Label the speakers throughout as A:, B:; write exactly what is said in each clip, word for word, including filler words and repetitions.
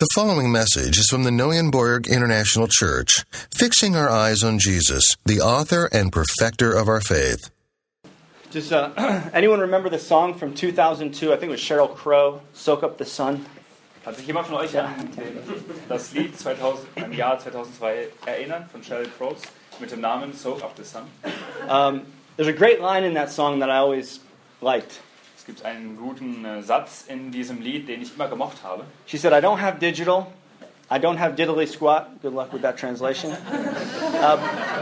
A: The following message is from the Neuenborg International Church, fixing our eyes on Jesus, the author and perfecter of our faith.
B: Does uh, anyone remember the song from two thousand two? I think it was Sheryl Crow, Soak Up the Sun.
C: Hat sich jemand von euch an den, das Lied zweitausend, im Jahr zweitausendzwei erinnern, von Sheryl Crow, mit dem Namen Soak Up the Sun?
B: Um, there's a great line in that song that I always liked.
C: Es gibt einen guten äh, Satz in diesem Lied, den ich immer gemocht habe.
B: She said, I don't have digital, I don't have diddly squat. Good luck with that translation. uh,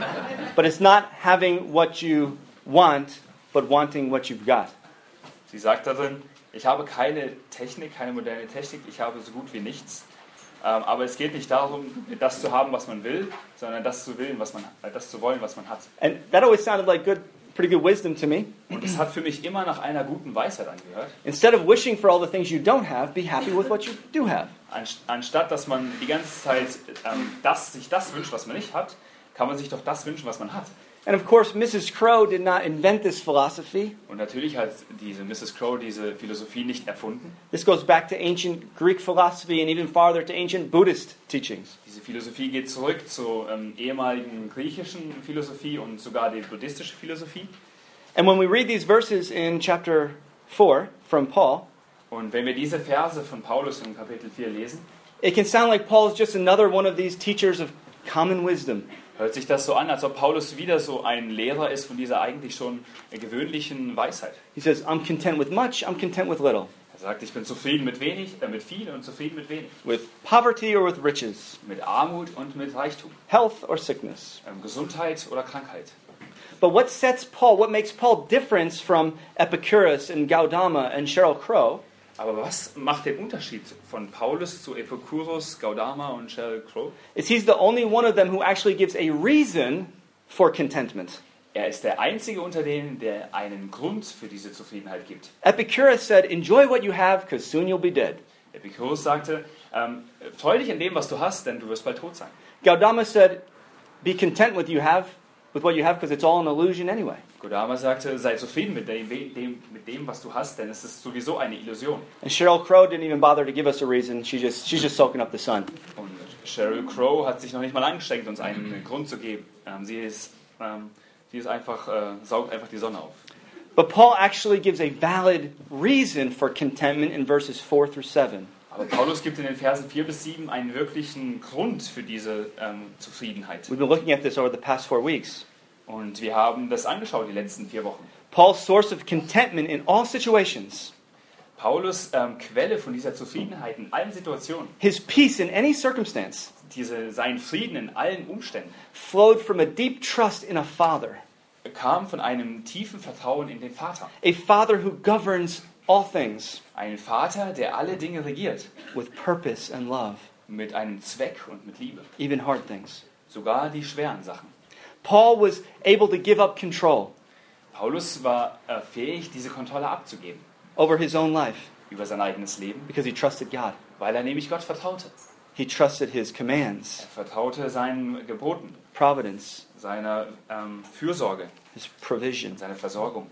B: but it's not having what you want, but wanting what you've got.
C: Sie sagt darin, ich habe keine Technik, keine moderne Technik, ich habe so gut wie nichts. Ähm, aber es geht nicht darum, das zu haben, was man will, sondern das zu willen, was man, äh, das zu wollen, was man hat.
B: And that always sounded like good, pretty good wisdom to me.
C: Und es hat für mich immer nach einer guten Weisheit angehört.
B: Instead of wishing for all the things you don't have, be happy with what you do have.
C: Anstatt dass man die ganze Zeit ähm, das, sich das wünscht, was man nicht hat, kann man sich doch das wünschen, was man hat.
B: And of course, Missus Crow did not invent this philosophy.
C: Und natürlich hat diese Missus Crow diese Philosophie nicht erfunden.
B: This goes back to ancient Greek philosophy and even farther to ancient Buddhist teachings.
C: Diese Philosophie geht zurück zur ähm, ehemaligen griechischen Philosophie und sogar die buddhistische Philosophie.
B: And when we read these verses in chapter four from Paul,
C: und wenn wir diese Verse von Paulus in Kapitel vier lesen,
B: it can sound like Paul is just another one of these teachers of common wisdom.
C: Hört sich das so an, als ob Paulus wieder so ein Lehrer ist von dieser eigentlich schon gewöhnlichen Weisheit.
B: He says, I'm content with much, I'm content with little.
C: Er sagt, ich bin zufrieden mit wenig, äh, mit viel und zufrieden mit wenig.
B: With poverty or with riches.
C: Mit Armut und mit Reichtum.
B: Health or sickness.
C: Ähm, Gesundheit oder Krankheit.
B: But what sets Paul, what makes Paul different from Epicurus and Gaudama and Sheryl Crow?
C: Aber was macht den Unterschied von Paulus zu Epicurus, Gaudama und Sheryl Crow?
B: Is he's the only one of them who actually gives a reason for contentment.
C: Er ist der einzige unter denen, der einen Grund für diese Zufriedenheit gibt.
B: Epicurus said, enjoy what you have, because soon you'll be dead.
C: Epicurus sagte, ähm, freu dich an dem, was du hast, denn du wirst bald tot sein.
B: Gaudama said, be content with you have, with what you have, because it's all an illusion anyway.
C: Gaudama sagte, sei zufrieden mit dem, dem, mit dem, was du hast, denn es ist sowieso eine Illusion.
B: And Sheryl Crow didn't even bother to give us a reason. She just, she's just soaking up the sun.
C: Und Sheryl Crow hat sich noch nicht mal angestrengt, uns einen Grund zu geben. Ähm, sie ist, ähm, sie ist einfach, äh, saugt einfach die Sonne auf.
B: But Paul actually gives a valid reason for contentment in verses four through seven.
C: Aber Paulus gibt in den Versen vier bis sieben einen wirklichen Grund für diese ähm, Zufriedenheit.
B: We've been looking at this over the past four weeks.
C: Und wir haben das angeschaut die letzten vier Wochen.
B: Paul's source of contentment in all situations.
C: Paulus ähm, Quelle von dieser Zufriedenheit in allen Situationen.
B: His peace in any circumstance.
C: Diese, sein Frieden in allen Umständen.
B: Flowed from a deep trust in a father.
C: Kam von einem tiefen Vertrauen in den Vater.
B: A father who governs all things.
C: Ein Vater, der alle Dinge regiert.
B: With purpose and love.
C: Mit einem Zweck und mit Liebe.
B: Even hard things.
C: Sogar die schweren Sachen.
B: Paul was able to give up control.
C: Paulus war äh, fähig, diese Kontrolle abzugeben.
B: Over his own life.
C: Über sein eigenes Leben.
B: Because he trusted God.
C: Weil er nämlich Gott vertraute.
B: He trusted his commands.
C: Er vertraute seinen Geboten.
B: Providence.
C: Seiner ähm, Fürsorge.
B: His provision.
C: Seiner Versorgung.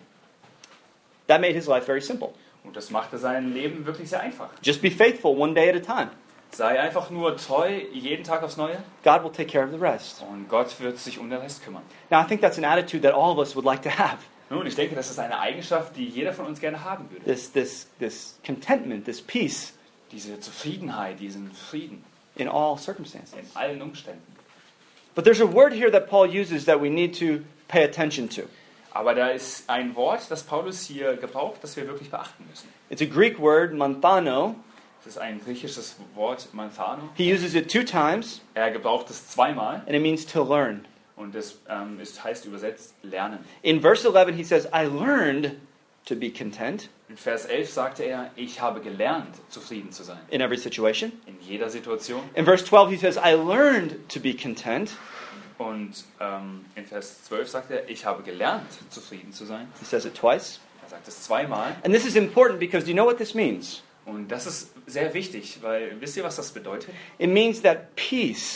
B: That made his life very simple.
C: Und das machte sein Leben wirklich sehr einfach.
B: Just be faithful one day at a time.
C: Sei einfach nur treu, jeden Tag aufs Neue.
B: God will take care of the rest.
C: Und Gott wird sich um den Rest kümmern.
B: Now, I think that's an attitude that all of us would like to have.
C: Nun, ich denke, das ist eine Eigenschaft, die jeder von uns gerne haben würde.
B: This, this, this contentment, this peace.
C: Diese Zufriedenheit, diesen Frieden.
B: In all circumstances.
C: In allen Umständen.
B: But there's a word here that Paul uses that we need to pay attention to.
C: Aber da ist ein Wort, das Paulus hier gebraucht, das wir wirklich beachten müssen.
B: It's a Greek word, manthano.
C: Das ist ein griechisches Wort, manthano.
B: He uses it two times.
C: Er gebraucht es zweimal.
B: And it means to learn.
C: Und es ähm, ist, heißt übersetzt lernen.
B: In verse eleven he says, I learned to be content.
C: In Vers elf sagte er, ich habe gelernt, zufrieden zu sein.
B: In every situation.
C: In jeder Situation.
B: In verse twelve he says, I learned to be content.
C: Und ähm, in Vers zwölf sagt er, ich habe gelernt, zufrieden zu sein.
B: He says it twice.
C: Er sagt es zweimal.
B: And this is important because do you know what this means?
C: Und das ist sehr wichtig, weil wisst ihr, was das bedeutet?
B: It means that peace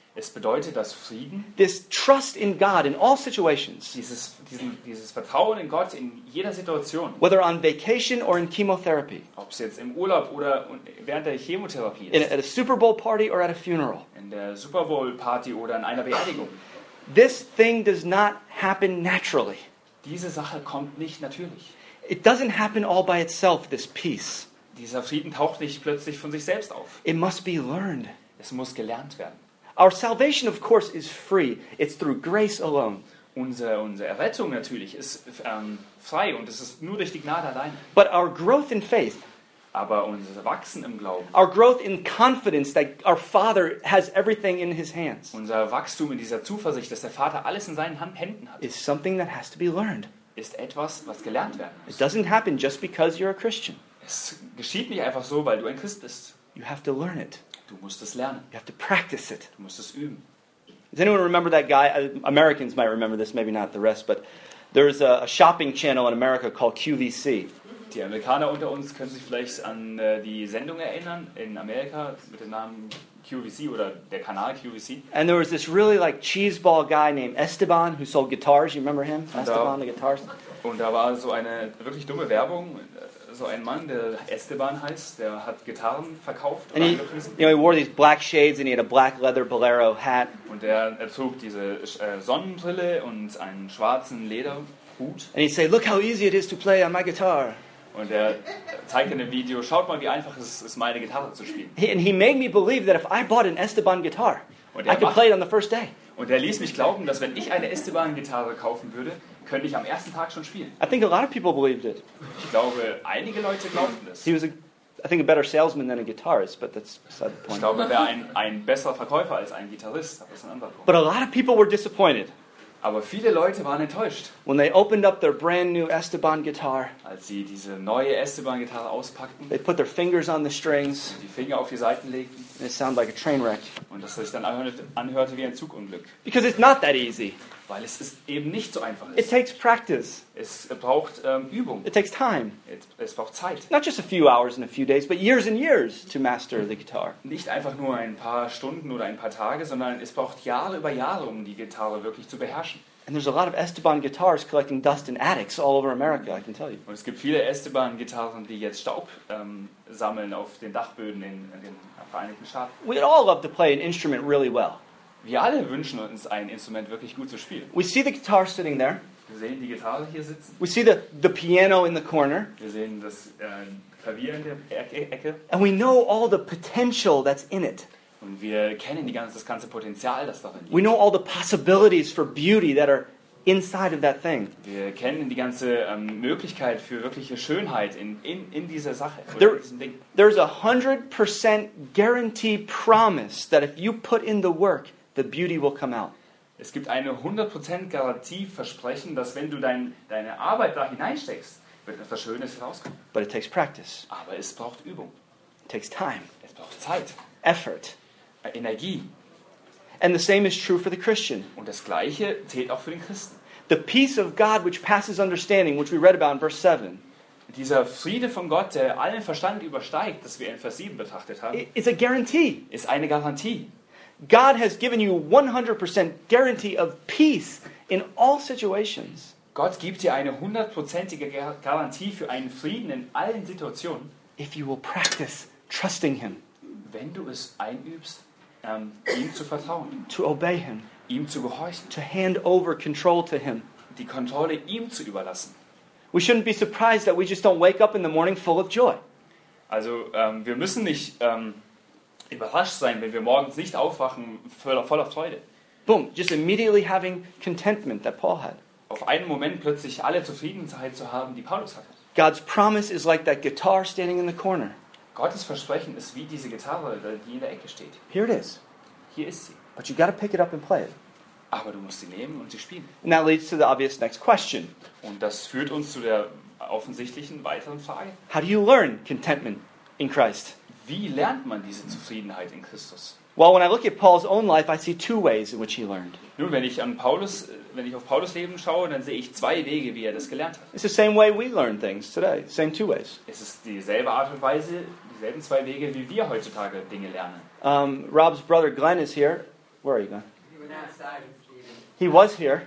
C: Es bedeutet, dass Frieden,
B: this trust in God in all situations,
C: dieses, diesen, dieses Vertrauen in Gott in jeder Situation,
B: whether on vacation or in chemotherapy,
C: ob es jetzt im Urlaub oder während der Chemotherapie
B: in,
C: ist,
B: at a Super Bowl party or at a funeral,
C: in der Super Bowl Party oder in einer Beerdigung.
B: this thing does not happen naturally.
C: Diese Sache kommt nicht natürlich.
B: It doesn't happen all by itself, this peace.
C: Dieser Frieden taucht nicht plötzlich von sich selbst auf.
B: It must be learned.
C: Es muss gelernt werden.
B: Our salvation, of course, is free. It's through grace alone.
C: Unsere, unsere Errettung natürlich ist ähm, frei und es ist nur durch die Gnade allein.
B: But our growth in faith,
C: Aber unser Wachsen im Glauben,
B: our growth in confidence that our Father has everything in His hands,
C: unser Wachstum in dieser Zuversicht, dass der Vater alles in seinen Hand- Händen hat,
B: is something that has to be learned.
C: ist etwas, was gelernt werden
B: It
C: muss.
B: doesn't happen just because you're a Christian.
C: Es geschieht nicht einfach so, weil du ein Christ bist.
B: You have to learn it.
C: Du musst es lernen.
B: You have to practice it.
C: Du musst es üben.
B: Does anyone remember that guy? Uh, Americans might remember this, maybe not the rest, but there's a, a shopping channel in America called Q V C.
C: Die Amerikaner unter uns können sich vielleicht an äh, die Sendung erinnern in Amerika mit dem Namen Q V C oder der Kanal Q V C.
B: And there was this really like cheeseball guy named Esteban who sold guitars. You remember him? Esteban, the guitars.
C: Und da war so eine wirklich dumme Werbung. So ein Mann, der Esteban heißt, der hat Gitarren verkauft und
B: And he,
C: angepriesen.
B: you know, he wore these black shades and he had a black leather bolero hat.
C: Und er, er trug diese äh, Sonnenbrille und einen schwarzen Lederhut.
B: And he'd say, "Look how easy it is to play on my guitar."
C: Und er zeigt in dem Video, schaut mal, wie einfach es ist, meine Gitarre zu spielen.
B: He, and he made me believe that if I bought an Esteban guitar,
C: Und
B: I
C: er,
B: could
C: macht,
B: play it on the first day.
C: und er ließ mich glauben, dass wenn ich eine Esteban-Gitarre kaufen würde, könnte ich am ersten Tag schon spielen.
B: I think a lot of people believed it.
C: Ich glaube, einige Leute glaubten das.
B: He was, a, I think, a better salesman than a guitarist, but that's beside the
C: Ich
B: point.
C: glaube, er wäre ein, ein besserer Verkäufer als ein Gitarrist. Aber das ist ein anderer Punkt.
B: But a lot of people were disappointed
C: Aber viele Leute waren enttäuscht,
B: when they opened up their brand new Esteban guitar.
C: als sie diese neue Esteban-Gitarre auspackten,
B: They put their fingers on the strings,
C: die Finger auf die Seiten legten
B: and it sounded like a train wreck.
C: und das sich dann anhörte, anhörte wie ein Zugunglück.
B: Because it's not that easy.
C: Weil es ist eben nicht so einfach
B: It
C: ist.
B: takes practice.
C: Es braucht ähm, Übung.
B: It takes time.
C: Es, es braucht Zeit.
B: Not just a few hours and a few days, but years and years to master the guitar.
C: Nicht einfach nur ein paar Stunden oder ein paar Tage, sondern es braucht Jahre über Jahre, um die Gitarre wirklich zu beherrschen.
B: And there's a lot of Esteban guitars collecting dust in attics all over America, I can tell you.
C: Und es gibt viele Esteban-Gitarren, die jetzt Staub ähm, sammeln auf den Dachböden in, in den Vereinigten Staaten.
B: We'd all love to play an instrument really well.
C: Wir alle wünschen uns, ein Instrument wirklich gut zu spielen.
B: We see the guitar sitting there.
C: Wir sehen die Gitarre hier sitzen.
B: We see the, the piano in the corner.
C: Wir sehen das äh, Klavier in der Ecke, Ecke.
B: And we know all the potential that's in it.
C: Und wir kennen die ganze, das ganze Potenzial, das darin
B: We
C: liegt.
B: know all the possibilities for beauty that are inside of that thing.
C: Wir kennen die ganze ähm, Möglichkeit für wirkliche Schönheit in, in, in dieser Sache, oder
B: There-
C: in diesem Ding.
B: There's a hundred percent guarantee promise that if you put in the work, the beauty will come out.
C: Es gibt eine hundert Prozent Garantie versprechen, dass wenn du dein, deine Arbeit da hineinsteckst, wird etwas Schönes herauskommen.
B: But it takes practice.
C: Aber es braucht Übung,
B: It takes time,
C: es braucht Zeit,
B: effort.
C: äh, Energie.
B: And the same is true for the Christian.
C: Und das Gleiche zählt auch für den Christen.
B: The peace of God which passes understanding, which we read about in verse seven,
C: Dieser Friede von Gott, der allen Verstand übersteigt, das wir in Vers sieben betrachtet haben,
B: i- is a guarantee.
C: ist eine Garantie.
B: God has given you one hundred percent guarantee of peace in all situations.
C: Gott gibt dir eine hundertprozentige Gar- Garantie für einen Frieden in allen Situationen,
B: If you will practice trusting Him,
C: wenn du es einübst, ähm, ihm zu vertrauen,
B: to obey Him,
C: ihm zu gehorchen,
B: to hand over control to Him.
C: die Kontrolle ihm zu überlassen.
B: We shouldn't be surprised that we just don't wake up in the morning full of joy.
C: Also ähm, wir müssen nicht ähm, überrascht sein, wenn wir morgens nicht aufwachen voller, voller Freude.
B: Boom, just immediately having contentment that Paul had.
C: Auf einen Moment plötzlich alle Zufriedenheit zu haben, die Paulus hatte.
B: God's promise is like that guitar standing in the corner.
C: Gottes Versprechen ist wie diese Gitarre, die in der Ecke steht.
B: Here it is.
C: Hier ist sie.
B: But you got to pick it up and play it.
C: Aber du musst sie nehmen und sie spielen.
B: And that leads to the obvious next question.
C: Und das führt uns zu der offensichtlichen weiteren Frage.
B: How do you learn contentment in Christ?
C: Wie lernt man diese Zufriedenheit in Christus?
B: Well, when I look at Paul's own life, I see two ways in which he learned.
C: Nun, wenn ich an Paulus, wenn ich auf Paulus Leben schaue, dann sehe ich zwei Wege, wie er das gelernt hat.
B: It's the same way we learn things today. Same two ways.
C: Es ist dieselbe Art und Weise, dieselben zwei Wege, wie wir heutzutage Dinge lernen.
B: Um, Rob's brother Glenn is here. Where are you going?
D: You went outside with Stephen.
B: He was here,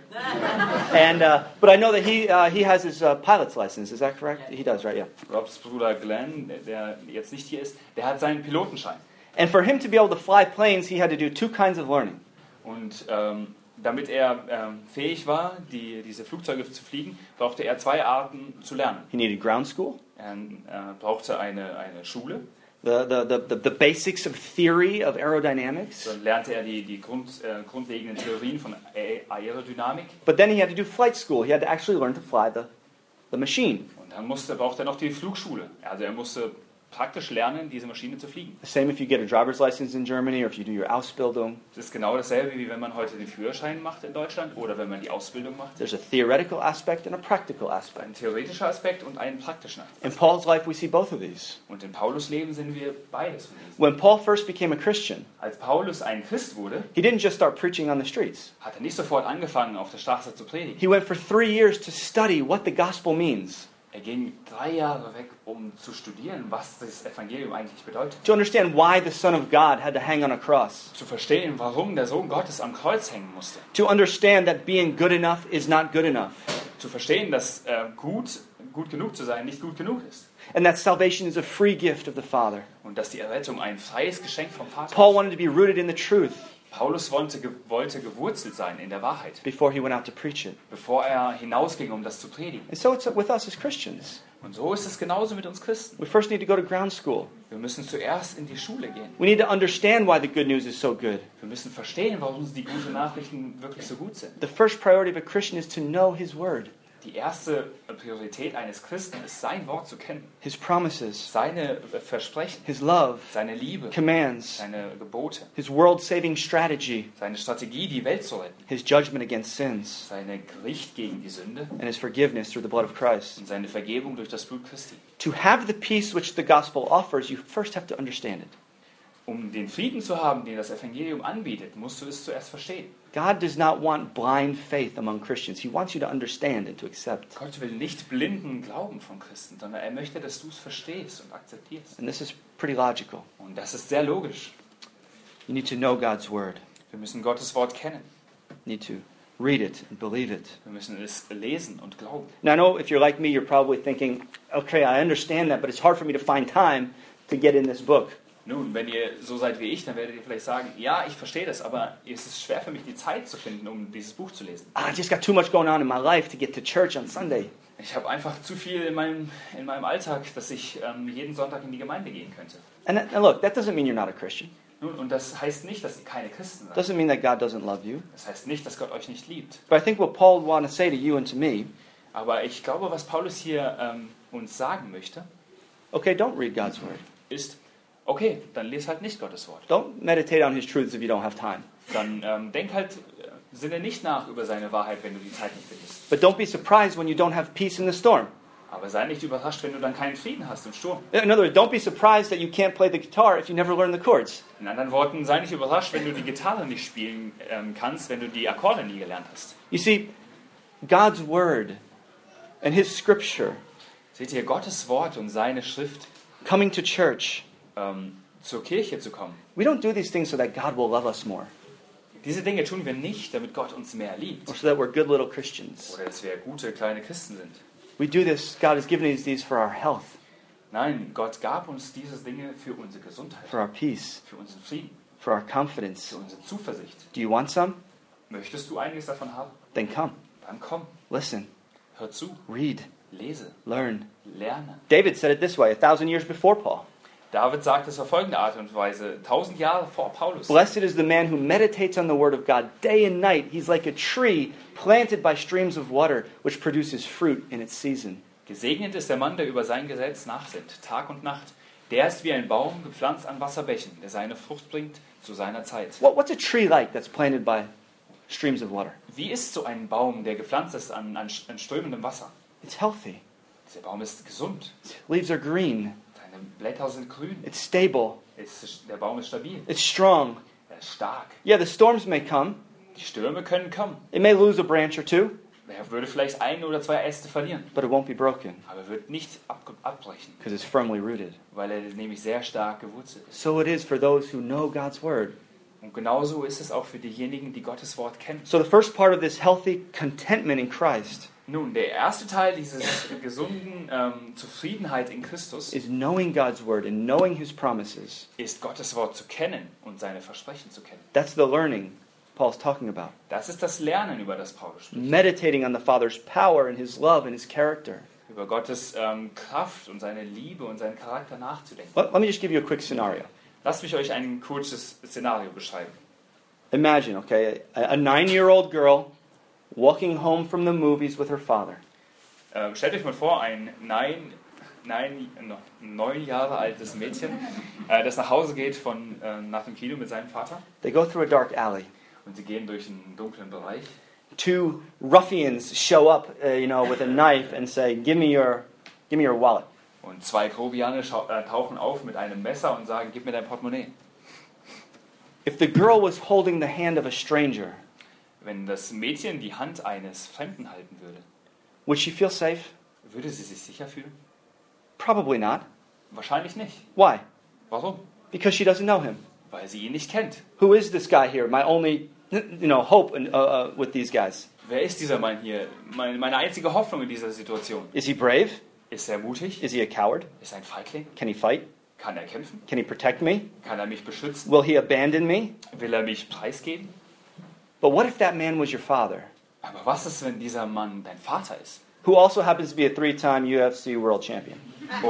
B: and uh, but I know that he uh, he has his uh, pilot's license. Is that correct? He does, right? Yeah.
C: Robs Bruder Glenn, der- der jetzt nicht hier ist, der hat seinen Pilotenschein.
B: And for him to be able to fly planes, he had to do two kinds of learning.
C: Und ähm, damit er ähm, fähig war, die, diese Flugzeuge zu fliegen, brauchte er zwei Arten zu lernen.
B: He needed ground school,
C: Er äh, brauchte eine, eine Schule,
B: the the, the the the basics of theory of aerodynamics,
C: dann lernte er die, die Grund, äh, grundlegenden Theorien von A- Aerodynamik.
B: but then he had to do flight school. He had to actually learn to fly the the machine.
C: Und dann musste, brauchte er noch die Flugschule. Also er musste praktisch lernen, diese Maschine zu fliegen.
B: The same if you get a driver's license in Germany or if you do your Ausbildung.
C: Das ist genau dasselbe, wie wenn man heute den Führerschein macht in Deutschland oder wenn man die Ausbildung macht.
B: There's a theoretical aspect and a practical aspect.
C: Ein theoretischer Aspekt und einen praktischen Aspekt.
B: In Paul's life, we see both of these.
C: Und in Paulus' Leben sind wir beides von diesen.
B: When Paul first became a Christian,
C: Als Paulus ein Christ wurde,
B: he didn't just start preaching on the streets.
C: hat er nicht sofort angefangen, auf der Straße zu predigen.
B: He went for three years to study what the gospel means,
C: Er ging drei Jahre weg, um zu studieren, was das Evangelium eigentlich bedeutet.
B: to understand why the Son of God had to hang on a cross,
C: Zu verstehen, warum der Sohn Gottes am Kreuz hängen musste.
B: to understand that being good enough is not good enough,
C: Zu verstehen, dass äh, gut, gut genug zu sein nicht gut genug ist.
B: and that salvation is a free gift of the Father.
C: Und dass die Errettung ein freies Geschenk vom Vater
B: Paul
C: ist.
B: wanted to be rooted in the truth
C: Paulus wollte, ge- wollte gewurzelt sein in der Wahrheit,
B: before he went out to preach it.
C: bevor er hinausging, um das zu predigen.
B: And so it's with us as Christians.
C: Und so ist es genauso mit uns Christen.
B: We first need to go to ground school.
C: Wir müssen zuerst in die Schule gehen.
B: We need to understand why the good news is so good.
C: Wir müssen verstehen, warum die guten Nachrichten wirklich so gut sind.
B: The first priority of a Christian is to know his word,
C: Die erste Priorität eines Christen ist, sein Wort zu kennen.
B: his promises,
C: Seine Versprechen,
B: his love,
C: seine Liebe,
B: commands,
C: seine Gebote,
B: his world-saving strategy,
C: seine Strategie, die Welt zu retten,
B: his judgment against sins,
C: seine Gericht gegen die Sünde
B: and his forgiveness through the blood of Christ.
C: und seine Vergebung durch das Blut Christi.
B: To have the peace which the gospel offers, you first have to understand it.
C: Um den Frieden zu haben, den das Evangelium anbietet, musst du es zuerst verstehen.
B: God does not want blind faith among Christians. He wants you to understand and to accept.
C: Gott will nicht blinden Glauben von Christen, sondern er möchte, dass du es verstehst und akzeptierst.
B: And this is pretty logical.
C: Und das ist sehr logisch.
B: You need to know God's word.
C: Wir müssen Gottes Wort kennen.
B: You need to read it and believe it.
C: Wir müssen es lesen und glauben.
B: Now, I know if you're like me, you're probably thinking, okay, I understand that, but it's hard for me to find time to get in this book.
C: Nun, wenn ihr so seid wie ich, dann werdet ihr vielleicht sagen, ja, ich verstehe das, aber es ist schwer für mich, die Zeit zu finden, um dieses Buch zu lesen.
B: I just got too much going on in my life to get to church on Sunday.
C: Ich habe einfach zu viel in meinem, in meinem Alltag, dass ich ähm, jeden Sonntag in die Gemeinde gehen könnte.
B: And, that, and look, that doesn't mean you're not a Christian.
C: Nun, und das heißt nicht, dass ihr keine Christen seid.
B: Doesn't mean that God doesn't love you.
C: Das heißt nicht, dass Gott euch nicht liebt.
B: But I think what Paul would want to say to you and to me,
C: Aber ich glaube, was Paulus hier ähm, uns sagen möchte,
B: okay, don't read God's word.
C: ist, okay, dann lese halt nicht Gottes Wort.
B: Don't meditate on his truths if you don't have time.
C: Dann ähm, denk halt, äh, sinne nicht nach über seine Wahrheit, wenn du die Zeit nicht findest.
B: But don't be surprised when you don't have peace in the storm.
C: Aber sei nicht überrascht, wenn du dann keinen Frieden hast im Sturm.
B: In other words, don't be surprised that you can't play the guitar if you never learn the chords.
C: In anderen Worten, sei nicht überrascht, wenn du die Gitarre nicht spielen ähm, kannst, wenn du die Akkorde nie gelernt hast.
B: You see, God's word and his scripture,
C: Seht ihr, Gottes Wort und seine Schrift,
B: coming to church,
C: ähm, zur Kirche zu kommen.
B: we don't do these things so that God will love us more
C: Diese Dinge tun wir nicht, damit Gott uns mehr liebt.
B: or so that we're good little Christians.
C: Oder dass wir gute kleine Christen sind.
B: We do this, God has given us these for our health,
C: Nein, Gott gab uns diese Dinge für unsere Gesundheit,
B: for our peace,
C: für unseren Frieden,
B: for our confidence.
C: für unsere Zuversicht.
B: Do you want some?
C: Möchtest du einiges davon haben?
B: Then come.
C: Dann komm,
B: Listen,
C: hör zu,
B: read,
C: lese,
B: learn.
C: lerne.
B: David said it this way a thousand years before Paul.
C: David sagt es auf folgende Art und Weise, tausend Jahre vor Paulus.
B: Blessed is the man who meditates on the word of God day and night. He's like a tree planted by streams of water, which produces fruit in its season.
C: Gesegnet ist der Mann, der über sein Gesetz nachsinnt, Tag und Nacht. Der ist wie ein Baum, gepflanzt an Wasserbächen, der seine Frucht bringt zu seiner Zeit.
B: What, what's a tree like that's planted by streams of water?
C: Wie ist so ein Baum, der gepflanzt ist an, an, an strömendem Wasser?
B: It's healthy.
C: Der Baum ist gesund,
B: Its leaves are green.
C: seine Blätter sind grün,
B: It's stable.
C: ist, der Baum ist stabil,
B: It's strong.
C: er ist stark.
B: Yeah, the storms may come.
C: Die Stürme können kommen.
B: It may lose a branch or two,
C: Er würde vielleicht ein oder zwei Äste verlieren,
B: but it won't be broken
C: aber er wird nicht ab, abbrechen,
B: because it's firmly rooted.
C: weil er nämlich sehr stark gewurzelt ist.
B: So it is for those who know God's word.
C: Und genauso ist es auch für diejenigen, die Gottes Wort kennen.
B: So the first part of this healthy contentment in Christ
C: Nun, der erste Teil dieses gesunden ähm, Zufriedenheit in Christus
B: is knowing God's word and knowing his promises.
C: ist, Gottes Wort zu kennen und seine Versprechen zu kennen.
B: That's the learning Paul's talking about.
C: Das ist das Lernen, über das Paulus spricht.
B: Meditating on the Father's power and his love and his character.
C: Über Gottes ähm, Kraft und seine Liebe und seinen Charakter nachzudenken.
B: Let, let me just give you a quick scenario.
C: Lasst mich euch ein kurzes Szenario beschreiben.
B: Imagine, okay, a, a nine-year-old girl walking home from the movies with her father.
C: Ähm, stellt euch mal vor, ein neun, neun, neun Jahre altes Mädchen, äh, das nach Hause geht von, äh, nach dem Kino mit seinem Vater.
B: They go through a dark alley.
C: Und sie gehen durch einen dunklen Bereich.
B: Two ruffians show up, uh, you know, with a knife and say, "Give me your, give me your wallet."
C: Und zwei Grobiane schau- äh, tauchen auf mit einem Messer und sagen, gib mir dein Portemonnaie.
B: If the girl was holding the hand of a stranger,
C: Wenn das Mädchen die Hand eines Fremden halten würde,
B: would she feel safe?
C: würde sie sich sicher fühlen?
B: Probably not.
C: Wahrscheinlich nicht.
B: Why?
C: Warum?
B: Because she doesn't know him.
C: Weil sie ihn nicht kennt.
B: Who is this guy here? My only, you know, hope in, uh, uh, with these guys.
C: Wer ist dieser Mann hier? Meine, meine einzige Hoffnung in dieser Situation.
B: Is he brave?
C: Ist er mutig?
B: Is he a coward?
C: Ist er ein Feigling?
B: Can he fight?
C: Kann er kämpfen?
B: Can he protect me?
C: Kann er mich beschützen?
B: Will he abandon me?
C: Will er mich preisgeben?
B: But what if that man was your father,
C: Aber was ist, wenn dieser Mann dein Vater ist?
B: who also happens to be a three-time U F C world champion?
C: Und,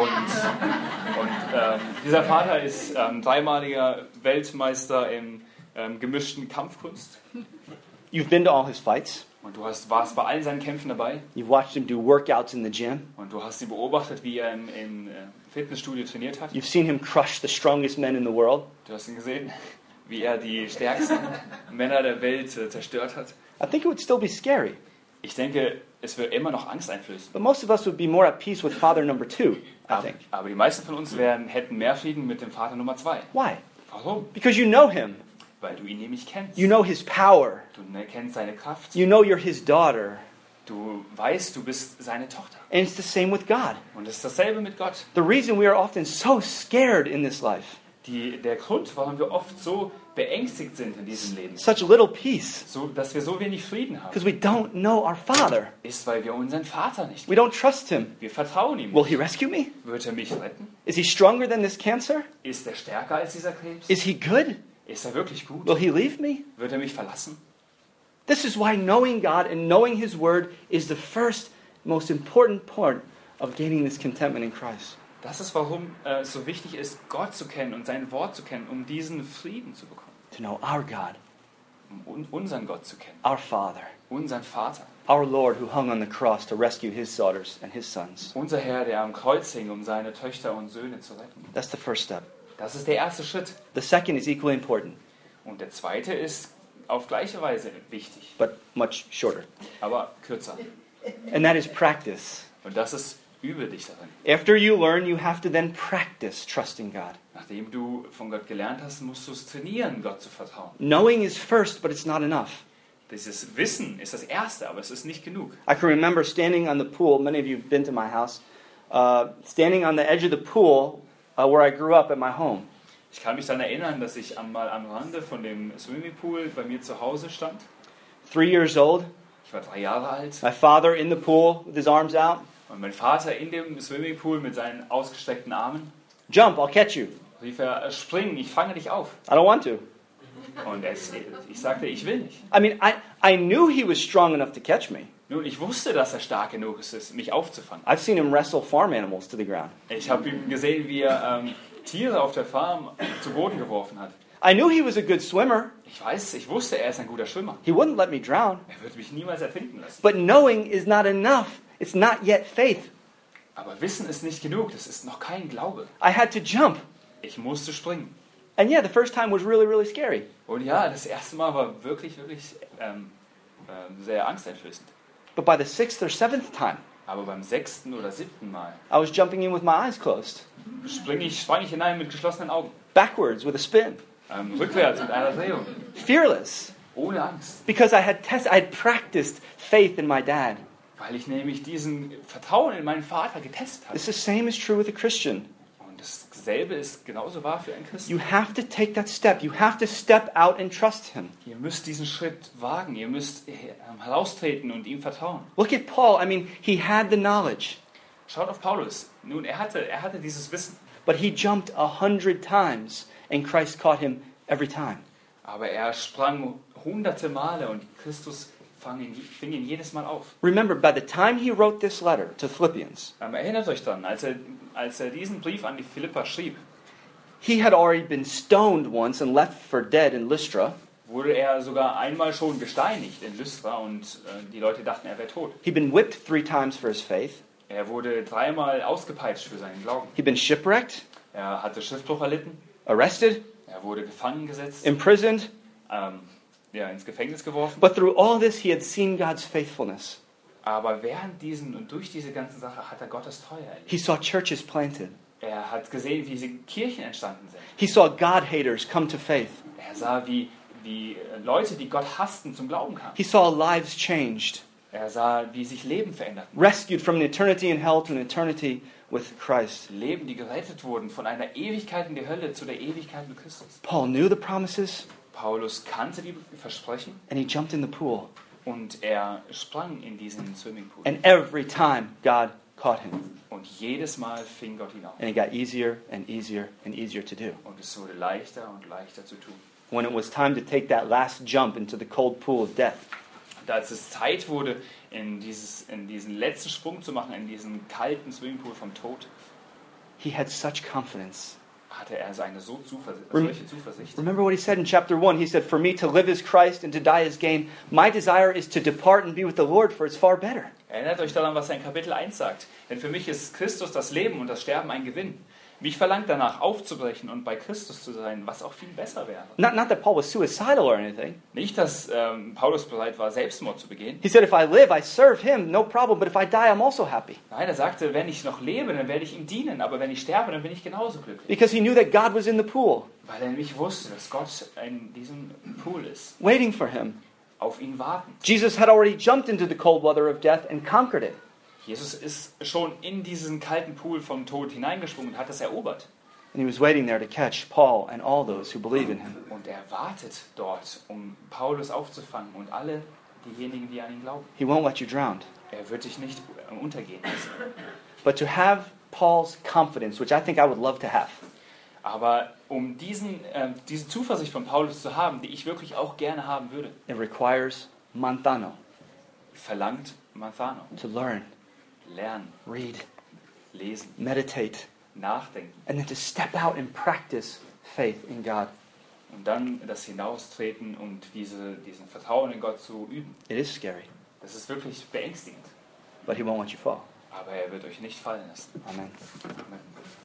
C: und ähm, dieser Vater ist ähm, dreimaliger Weltmeister im ähm, gemischten Kampfkunst.
B: You've been to all his fights.
C: Und du hast, warst bei allen seinen Kämpfen dabei.
B: You've watched him do workouts in the gym.
C: Und du hast ihn beobachtet, wie er im, im äh, Fitnessstudio trainiert hat.
B: You've seen him crush the strongest men in the world.
C: Du hast ihn gesehen, wie er die stärksten Männer der Welt äh, zerstört hat.
B: I think it would still be scary.
C: Ich denke, es wird immer noch Angst einflößen.
B: But most of us would be more at peace with father number two, I
C: Aber,
B: think.
C: aber die meisten von uns werden, hätten mehr Frieden mit dem Vater Nummer zwei.
B: Why?
C: Warum?
B: Because you know him.
C: Weil du ihn nämlich kennst.
B: You know his power.
C: Du kennst seine Kraft.
B: You know you're his daughter.
C: Du weißt, du bist seine Tochter.
B: And it's the same with God.
C: Und es ist dasselbe mit Gott.
B: The reason we are often so scared in this life,
C: Die, der Grund, warum wir oft so beängstigt sind in diesem Leben,
B: such little peace,
C: so, dass wir so wenig Frieden haben,
B: because we don't know our Father.
C: ist, weil wir unseren Vater nicht
B: We
C: kennen.
B: don't trust him.
C: Wir vertrauen ihm
B: Will
C: nicht.
B: he rescue me?
C: Wird er mich retten?
B: Is he stronger than this cancer?
C: Ist er stärker als dieser Krebs?
B: Is he good?
C: Ist er wirklich gut?
B: Will he leave me?
C: Wird er mich verlassen?
B: This is why knowing God and knowing his word is the first most important part of gaining this contentment in Christ.
C: Das ist, warum äh, es so wichtig ist, Gott zu kennen und sein Wort zu kennen, um diesen Frieden zu bekommen.
B: To know our God,
C: Um un- unseren Gott zu kennen.
B: our Father,
C: Unseren Vater.
B: our Lord who hung on the cross to rescue his daughters and his sons.
C: Unser Herr, der am Kreuz hing, um seine Töchter und Söhne zu retten.
B: That's the first step.
C: Das ist der erste Schritt.
B: The second is equally important,
C: Und der zweite ist auf gleiche Weise wichtig,
B: but much shorter.
C: aber kürzer.
B: And that is practice.
C: Und das ist, übe dich darin.
B: After you learn, you have to then practice trusting God.
C: Nachdem du von Gott gelernt hast, musst du es trainieren, Gott zu vertrauen.
B: Knowing is first, but it's not enough.
C: Dieses Wissen ist das Erste, aber es ist nicht genug.
B: I can remember standing on the pool. Many of you have been to my house. Uh, standing on the edge of the pool uh, where I grew up at my home.
C: Ich kann mich daran erinnern, dass ich einmal am Rande von dem Swimmingpool bei mir zu Hause stand.
B: Three years old.
C: Ich war drei Jahre alt.
B: My father in the pool with his arms out.
C: Und mein Vater in dem Swimmingpool mit seinen ausgestreckten Armen
B: Jump, I'll catch you.
C: rief er, spring, ich fange dich auf.
B: I don't want to.
C: Und es, ich sagte, ich will nicht.
B: I mean, I, I knew he was strong enough to catch me.
C: Nun, ich wusste, dass er stark genug ist, mich aufzufangen.
B: I've seen him wrestle farm animals to the ground.
C: Ich habe ihn gesehen, wie er ähm, Tiere auf der Farm zu Boden geworfen hat.
B: I knew he was a good swimmer.
C: Ich weiß, ich wusste, er ist ein guter Schwimmer.
B: He wouldn't let me drown.
C: Er würde mich niemals ertrinken lassen.
B: But knowing is not enough. It's not yet faith.
C: Aber Wissen ist nicht genug, das ist noch kein Glaube.
B: I had to jump.
C: Ich musste springen.
B: And yeah, the first time was really, really scary.
C: Und ja, das erste Mal war wirklich, wirklich ähm, ähm, sehr angsteinflößend.
B: But by the sixth or seventh time,
C: Aber beim sechsten oder siebten Mal
B: I was jumping in with my eyes closed.
C: spring ich, sprang ich hinein mit geschlossenen Augen.
B: Backwards with a spin.
C: Ähm, rückwärts mit einer Drehung.
B: Fearless.
C: Ohne Angst.
B: Because I had test I had practiced faith in my dad.
C: Weil ich nämlich diesen Vertrauen in meinen Vater getestet habe.
B: It's the same is true with a Christian.
C: Und das dasselbe ist genauso wahr für einen Christen.
B: You have to take that step. You have to step out and trust him.
C: Ihr müsst diesen Schritt wagen. Ihr müsst heraustreten und ihm vertrauen.
B: Look at Paul. I mean, he had the knowledge,
C: Schaut auf Paulus. Nun, er hatte, er hatte dieses Wissen.
B: but he jumped a hundred times, and Christ caught him every time.
C: Aber er sprang hunderte Male und Christus fang ihn, fing ihn jedes Mal auf.
B: Remember, by the time he wrote this letter to Philippians,
C: Ähm, erinnert euch dran, als er, als er diesen Brief an die Philipper schrieb,
B: he had already been stoned once and left for dead in Lystra.
C: wurde er sogar einmal schon gesteinigt in Lystra und äh, die Leute dachten, er wäre tot.
B: He'd been whipped three times for his faith.
C: Er wurde dreimal ausgepeitscht für seinen Glauben.
B: He'd been shipwrecked,
C: Er hatte Schiffbruch erlitten,
B: arrested,
C: er wurde gefangen gesetzt,
B: imprisoned.
C: ähm, ja, ins Gefängnis geworfen.
B: But through all this, he had seen God's faithfulness.
C: Aber während diesen und durch diese ganze Sache hat er Gottes Treue erlebt.
B: He saw churches planted.
C: Er hat gesehen, wie diese Kirchen entstanden sind.
B: He saw God-haters come to faith.
C: Er sah, wie, wie Leute, die Gott hassten, zum Glauben kamen.
B: He saw lives changed,
C: Er sah, wie sich Leben veränderten.
B: rescued from an eternity in hell to an eternity with Christ.
C: Leben, die gerettet wurden von einer Ewigkeit in die Hölle zu der Ewigkeit mit Christus.
B: Paul knew the promises,
C: Paulus kannte die Versprechen
B: and he jumped in the pool.
C: und er sprang in diesen Swimmingpool.
B: And every time, God caught him.
C: Und jedes Mal fing Gott ihn auf.
B: And it got easier and easier and easier to do.
C: Und es wurde leichter und leichter zu tun.
B: When it was time to take that last jump into the cold pool of death,
C: Und als es Zeit wurde, in, dieses, in diesen letzten Sprung zu machen, in diesen kalten Swimmingpool vom Tod,
B: he had such confidence.
C: hatte er eine so Zuversicht,
B: Rem-
C: solche Zuversicht.
B: Remember what he said in chapter one? He said, "For me to live is Christ and to die is gain. My desire is to depart and be with the Lord, for it's far better."
C: Erinnert euch daran, was er in Kapitel eins sagt. Denn für mich ist Christus das Leben und das Sterben ein Gewinn. Mich verlangt danach aufzubrechen und bei Christus zu sein, was auch viel besser wäre.
B: Not, not that Paul was suicidal or anything.
C: Nicht, dass ähm, Paulus bereit war, Selbstmord zu begehen.
B: He said, "If I live, I serve him, no problem. But if I die, I'm also happy."
C: Nein, er sagte, wenn ich noch lebe, dann werde ich ihm dienen. Aber wenn ich sterbe, dann bin ich genauso glücklich.
B: Because he knew that God was in the pool,
C: Weil er nämlich wusste, dass Gott in diesem Pool ist.
B: waiting for him.
C: Auf ihn warten.
B: Jesus had already jumped into the cold weather of death and conquered it.
C: Jesus ist schon in diesen kalten Pool vom Tod hineingesprungen und hat es erobert.
B: And he was waiting there to catch Paul and all those who believe in him.
C: Und er wartet dort, um Paulus aufzufangen und alle diejenigen, die an ihn glauben.
B: He won't let you drown.
C: Er wird dich nicht untergehen lassen.
B: But to have Paul's confidence, which I think I would love to have,
C: Aber um diesen, äh, diese Zuversicht von Paulus zu haben, die ich wirklich auch gerne haben würde,
B: it requires manthano,
C: verlangt Manthano.
B: to learn,
C: Lernen,
B: read,
C: lesen,
B: meditate,
C: nachdenken
B: and then to step out and practice faith in God.
C: und dann das Hinaustreten und diese, diesen Vertrauen in Gott zu üben.
B: It is scary,
C: Das ist wirklich beängstigend.
B: but he won't let you fall.
C: Aber er wird euch nicht fallen lassen.
B: Amen.
C: Amen.